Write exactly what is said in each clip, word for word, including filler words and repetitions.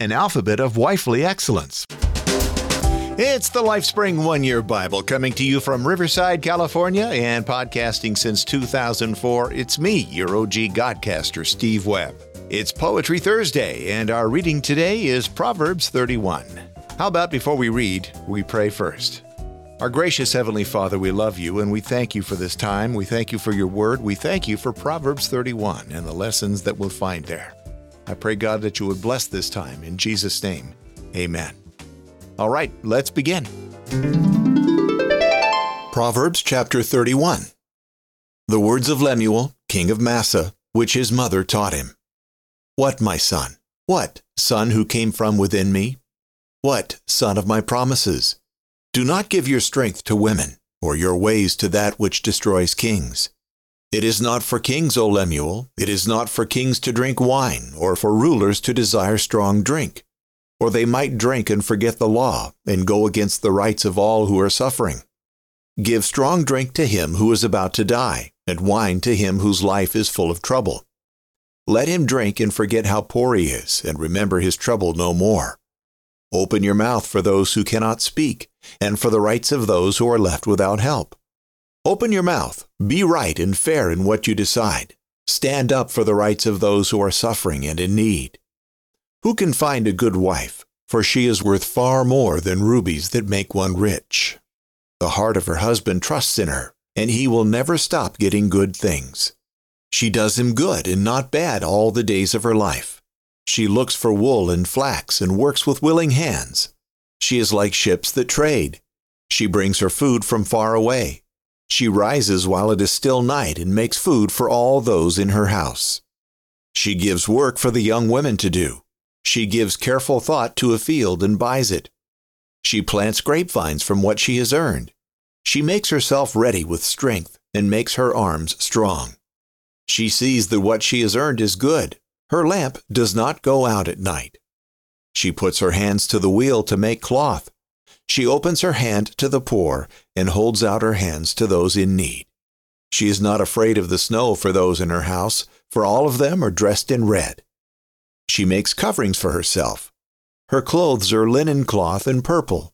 an alphabet of wifely excellence. It's the LifeSpring One-Year Bible coming to you from Riverside, California, and podcasting since two thousand four. It's me, your O G Godcaster, Steve Webb. It's Poetry Thursday, and our reading today is Proverbs thirty-one. How about before we read, we pray first? Our gracious Heavenly Father, we love you, and we thank you for this time. We thank you for your word. We thank you for Proverbs thirty-one and the lessons that we'll find there. I pray, God, that you would bless this time. In Jesus' name, amen. All right, let's begin. Proverbs chapter thirty-one. The words of Lemuel, king of Massa, which his mother taught him. What, my son? What, son who came from within me? What, son of my promises? Do not give your strength to women, or your ways to that which destroys kings. It is not for kings, O Lemuel, it is not for kings to drink wine, or for rulers to desire strong drink. Or they might drink and forget the law, and go against the rights of all who are suffering. Give strong drink to him who is about to die, and wine to him whose life is full of trouble. Let him drink and forget how poor he is, and remember his trouble no more. Open your mouth for those who cannot speak, and for the rights of those who are left without help. Open your mouth, be right and fair in what you decide. Stand up for the rights of those who are suffering and in need. Who can find a good wife? For she is worth far more than rubies that make one rich. The heart of her husband trusts in her, and he will never stop getting good things. She does him good and not bad all the days of her life. She looks for wool and flax and works with willing hands. She is like ships that trade. She brings her food from far away. She rises while it is still night and makes food for all those in her house. She gives work for the young women to do. She gives careful thought to a field and buys it. She plants grapevines from what she has earned. She makes herself ready with strength and makes her arms strong. She sees that what she has earned is good. Her lamp does not go out at night. She puts her hands to the wheel to make cloth. She opens her hand to the poor and holds out her hands to those in need. She is not afraid of the snow for those in her house, for all of them are dressed in red. She makes coverings for herself. Her clothes are linen cloth and purple.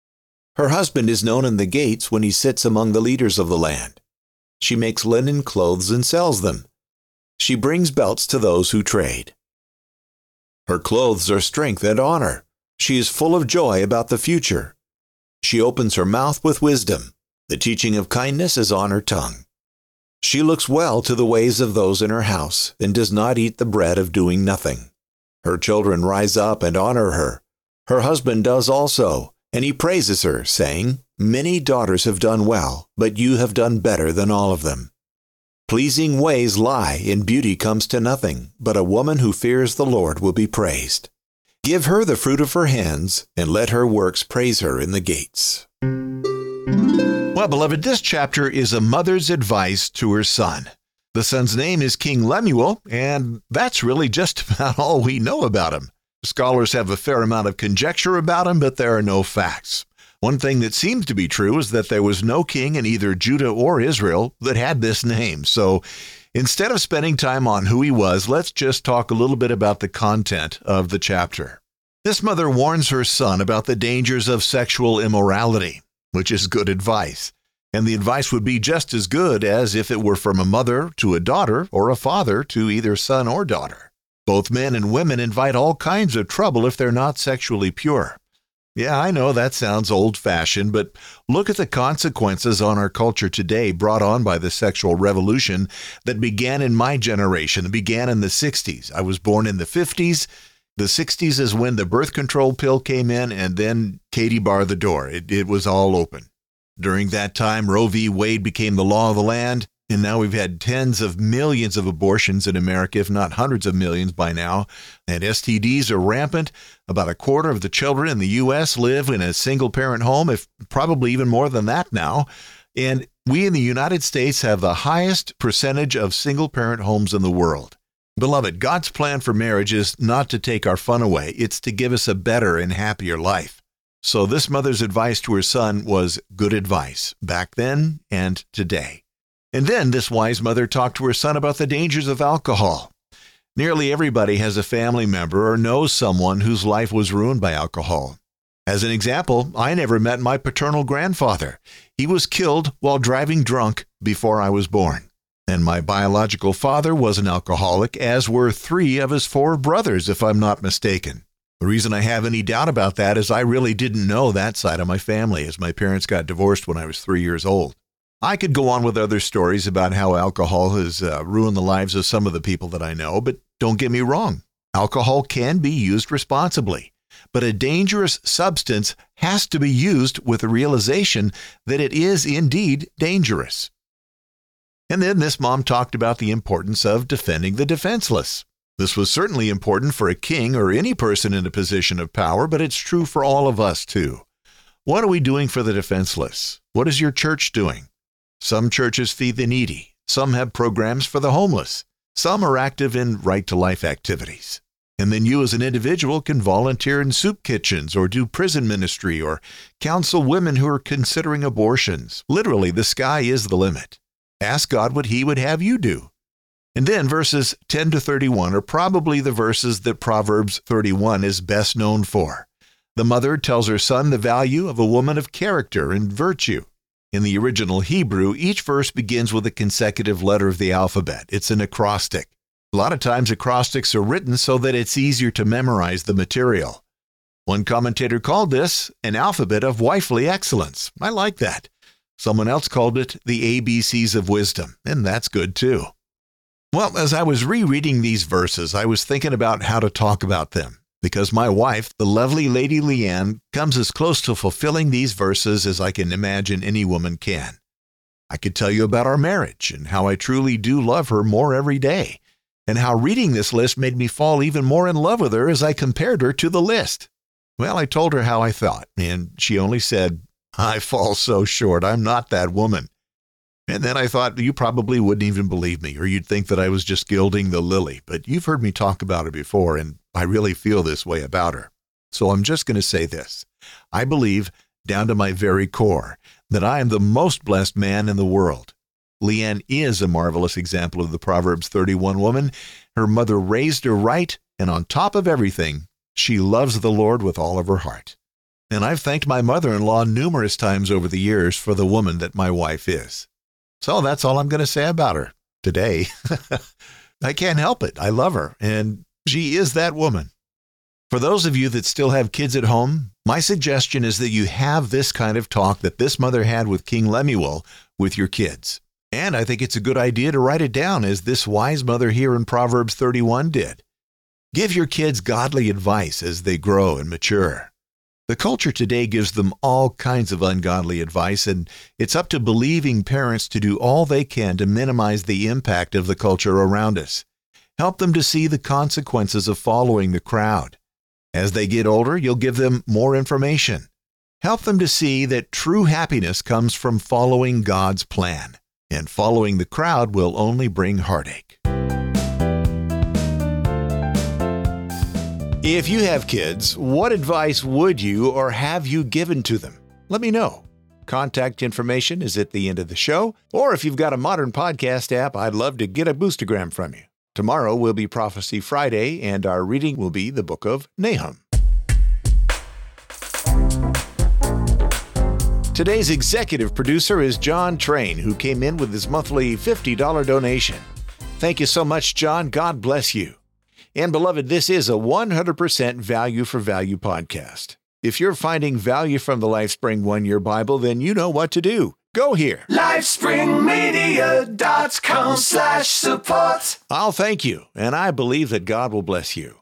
Her husband is known in the gates when he sits among the leaders of the land. She makes linen clothes and sells them. She brings belts to those who trade. Her clothes are strength and honor. She is full of joy about the future. She opens her mouth with wisdom. The teaching of kindness is on her tongue. She looks well to the ways of those in her house and does not eat the bread of doing nothing. Her children rise up and honor her. Her husband does also, and he praises her, saying, Many daughters have done well, but you have done better than all of them. Pleasing ways lie, and beauty comes to nothing, but a woman who fears the Lord will be praised. Give her the fruit of her hands, and let her works praise her in the gates. Well, beloved, this chapter is a mother's advice to her son. The son's name is King Lemuel, and that's really just about all we know about him. Scholars have a fair amount of conjecture about him, but there are no facts. One thing that seems to be true is that there was no king in either Judah or Israel that had this name. So instead of spending time on who he was, let's just talk a little bit about the content of the chapter. This mother warns her son about the dangers of sexual immorality, which is good advice. And the advice would be just as good as if it were from a mother to a daughter or a father to either son or daughter. Both men and women invite all kinds of trouble if they're not sexually pure. Yeah, I know that sounds old-fashioned, but look at the consequences on our culture today brought on by the sexual revolution that began in my generation, that began in the sixties. I was born in the fifties. The sixties is when the birth control pill came in, and then Katie barred the door. It, it was all open. During that time, Roe v. Wade became the law of the land, and now we've had tens of millions of abortions in America, if not hundreds of millions by now. And S T Ds are rampant. About a quarter of the children in the U S live in a single-parent home, if probably even more than that now. And we in the United States have the highest percentage of single-parent homes in the world. Beloved, God's plan for marriage is not to take our fun away. It's to give us a better and happier life. So this mother's advice to her son was good advice back then and today. And then this wise mother talked to her son about the dangers of alcohol. Nearly everybody has a family member or knows someone whose life was ruined by alcohol. As an example, I never met my paternal grandfather. He was killed while driving drunk before I was born. And my biological father was an alcoholic, as were three of his four brothers, if I'm not mistaken. The reason I have any doubt about that is I really didn't know that side of my family, as my parents got divorced when I was three years old. I could go on with other stories about how alcohol has uh, ruined the lives of some of the people that I know, but don't get me wrong. Alcohol can be used responsibly, but a dangerous substance has to be used with the realization that it is indeed dangerous. And then this mom talked about the importance of defending the defenseless. This was certainly important for a king or any person in a position of power, but it's true for all of us too. What are we doing for the defenseless? What is your church doing? Some churches feed the needy. Some have programs for the homeless. Some are active in right-to-life activities. And then you as an individual can volunteer in soup kitchens or do prison ministry or counsel women who are considering abortions. Literally, the sky is the limit. Ask God what He would have you do. And then verses ten to thirty-one are probably the verses that Proverbs thirty-one is best known for. The mother tells her son the value of a woman of character and virtue. In the original Hebrew, each verse begins with a consecutive letter of the alphabet. It's an acrostic. A lot of times acrostics are written so that it's easier to memorize the material. One commentator called this an alphabet of wifely excellence. I like that. Someone else called it the A B Cs of wisdom, and that's good too. Well, as I was rereading these verses, I was thinking about how to talk about them, because my wife, the lovely Lady Leanne, comes as close to fulfilling these verses as I can imagine any woman can. I could tell you about our marriage and how I truly do love her more every day, and how reading this list made me fall even more in love with her as I compared her to the list. Well, I told her how I thought, and she only said, "I fall so short. I'm not that woman." And then I thought, you probably wouldn't even believe me, or you'd think that I was just gilding the lily, but you've heard me talk about her before, and I really feel this way about her. So I'm just going to say this. I believe, down to my very core, that I am the most blessed man in the world. Leanne is a marvelous example of the Proverbs thirty-one woman. Her mother raised her right, and on top of everything, she loves the Lord with all of her heart. And I've thanked my mother-in-law numerous times over the years for the woman that my wife is. So that's all I'm going to say about her today. I can't help it. I love her, and she is that woman. For those of you that still have kids at home, my suggestion is that you have this kind of talk that this mother had with King Lemuel with your kids. And I think it's a good idea to write it down, as this wise mother here in Proverbs thirty-one did. Give your kids godly advice as they grow and mature. The culture today gives them all kinds of ungodly advice, and it's up to believing parents to do all they can to minimize the impact of the culture around us. Help them to see the consequences of following the crowd. As they get older, you'll give them more information. Help them to see that true happiness comes from following God's plan, and following the crowd will only bring heartache. If you have kids, what advice would you or have you given to them? Let me know. Contact information is at the end of the show, or if you've got a modern podcast app, I'd love to get a boostergram from you. Tomorrow will be Prophecy Friday, and our reading will be the book of Nahum. Today's executive producer is John Train, who came in with his monthly fifty dollars donation. Thank you so much, John. God bless you. And beloved, this is a one hundred percent value for value podcast. If you're finding value from the LifeSpring one-year Bible, then you know what to do. Go here. LifespringMedia.com slash support. I'll thank you, and I believe that God will bless you.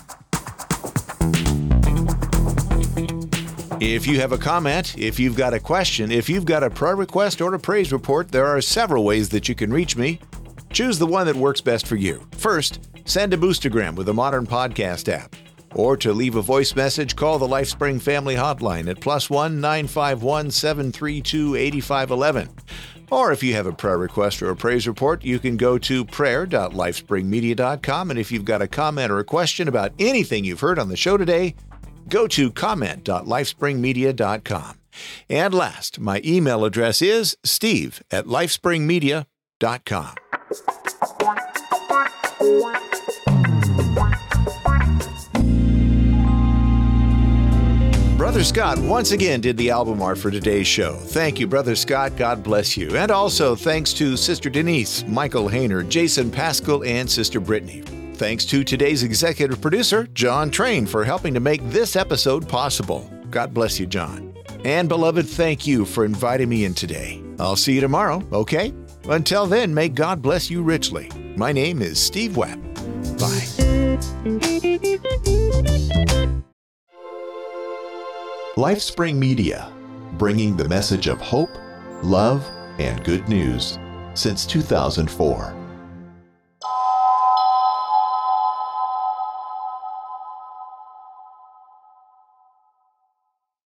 If you have a comment, if you've got a question, if you've got a prayer request or a praise report, there are several ways that you can reach me. Choose the one that works best for you. First, send a boostergram with a modern podcast app. Or to leave a voice message, call the LifeSpring Family Hotline at plus one nine five one, seven three two, eight five one one. Or if you have a prayer request or a praise report, you can go to prayer dot lifespring media dot com. And if you've got a comment or a question about anything you've heard on the show today, go to comment dot lifespring media dot com. And last, my email address is steve at lifespring media dot com. Brother Scott once again did the album art for today's show. Thank you, Brother Scott. God bless you. And also thanks to Sister Denise, Michael Hayner, Jason Pascal, and Sister Brittany. Thanks to today's executive producer, John Train, for helping to make this episode possible. God bless you, John. And beloved, thank you for inviting me in today. I'll see you tomorrow, okay? Until then, may God bless you richly. My name is Steve Webb. Bye. LifeSpring Media, bringing the message of hope, love, and good news since two thousand four.